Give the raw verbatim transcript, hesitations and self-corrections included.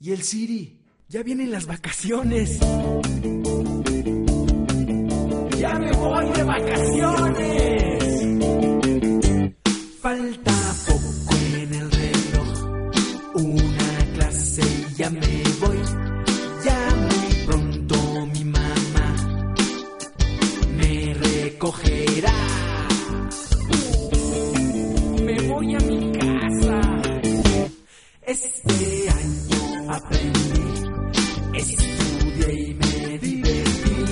Y el Siri, ya vienen las vacaciones. ¡Ya me voy de vacaciones!